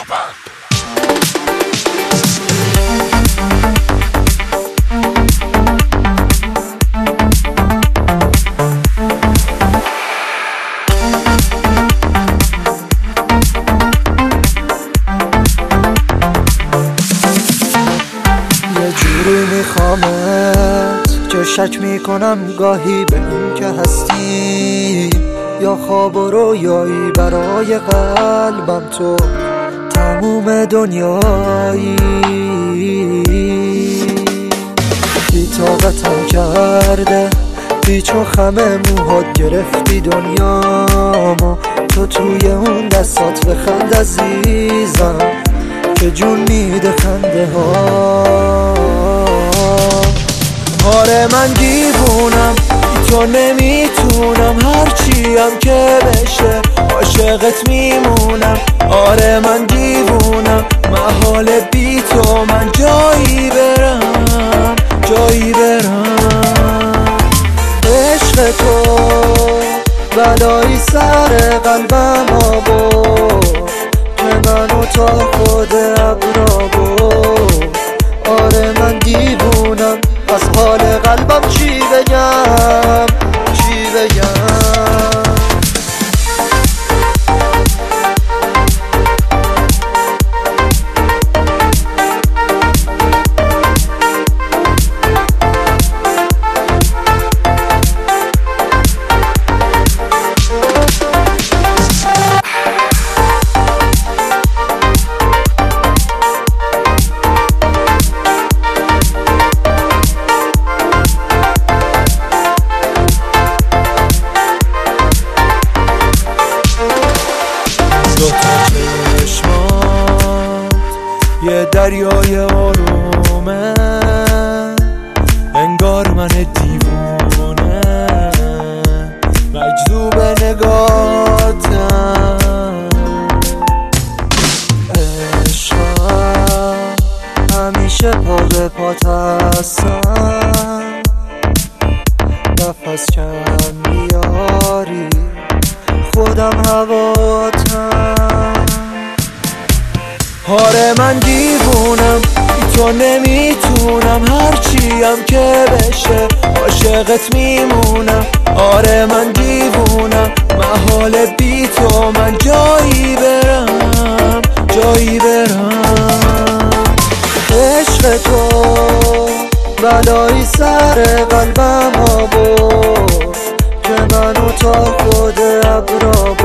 یه جوری میخوامت که شک میکنم گاهی به این که هستی یا خواب و رویایی برای قلبم تو تموم دنیایی. بی طاقتم کرده پیچ و خم موهات گرفتی دنیامو، تو توی اون دستات بخند عزیزم که جون میده خنده ها. آره من دیوونم تو نمیتونم، هرچیم که بشه عاشقت میمونم. آره من دیوونم محال بی تو من جایی برم جایی برم. عشق تو بلایی سر قلبم آورد که منو تا خود ابرا برد. آره من دیوونم از حال قلبم چی بگم چی بگم. یه دریای آرومه انگار من دیوونه مجذوب نگاتم. عشقم همیشه پا به پات هستم، نفس کم بیاری خودم هواتم. آره من دیوونم تو نمیتونم، هرچیم که بشه عاشقت میمونم. آره من دیوونم محال بی تو من جایی برم جایی برم. عشق تو بلایی سر قلبم آورد که منو تا خود ابرا